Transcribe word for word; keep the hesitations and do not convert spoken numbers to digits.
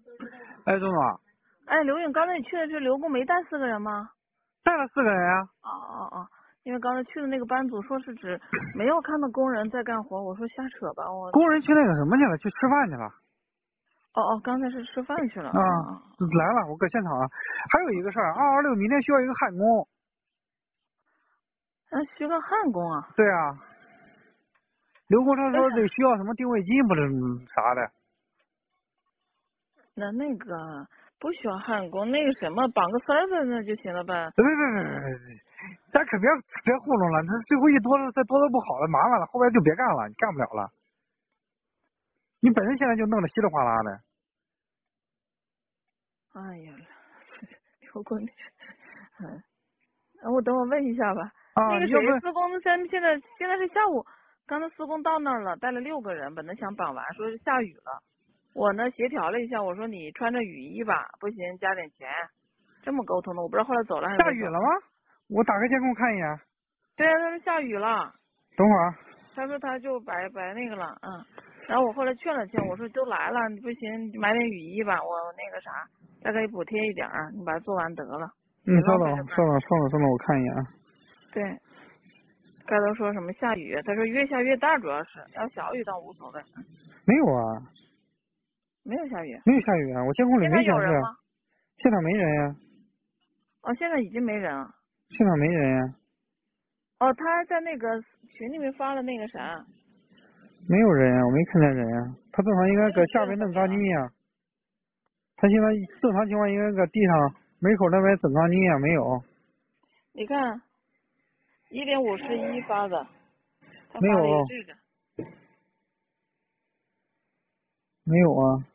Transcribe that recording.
哎，钟总， 哎，刘勇，刚才你去的是刘工没带四个人吗？ 带了四个人啊。 哦哦哦，因为刚才去的那个班组说是指没有看到工人在干活，我说瞎扯吧，我。 工人去那个什么去了？去吃饭去了。 哦哦，刚才是吃饭去了。 啊，来了，我搁现场啊。还有一个事儿，二二六明天需要一个焊工。 啊，需个焊工啊？ 对啊。刘工他说得需要什么定位机，不是啥的。 那那个不需要焊工，那个什么绑个丝儿在那就行了呗。 别别别别别，咱可别别糊弄了，这最后一多了再多了不好了，麻烦了，后边就别干了，你干不了了。你本身现在就弄得稀里哗啦的。 哎呀，刘工，嗯，我等我问一下吧。 啊， 那个谁， 要不施工现现在现在是下午，刚才施工到那儿了，带了六个人，本来想绑完，说是下雨了。我呢协调了一下，我说你穿着雨衣吧，不行加点钱，这么沟通的，我不知道后来走了还是没走。 下雨了吗？我打开监控看一眼。 对啊，他说下雨了。 等会儿。 他说他就白白那个了，嗯。然后我后来劝了劝，我说都来了，你不行你买点雨衣吧，我那个啥，再给你补贴一点儿，你把它做完得了。 嗯，稍等，稍等，稍等，稍等，我看一眼啊。 对。该都说什么下雨，他说越下越大，主要是要小雨倒无所谓。 没有啊。 没有下雨。 没有下雨啊，我监控里现没显示。 在有人吗？ 现场没人呀。 哦，现在已经没人了。 现场没人呀。 哦，他在那个群里面发了那个啥。 没有人呀，我没看见人呀。他正常应该搁下边弄钢筋呀。他现在正常情况应该搁地上门口那边整钢筋呀，没有。 你看，一点五十一发的，他没有。 发了一个这个。 没有啊。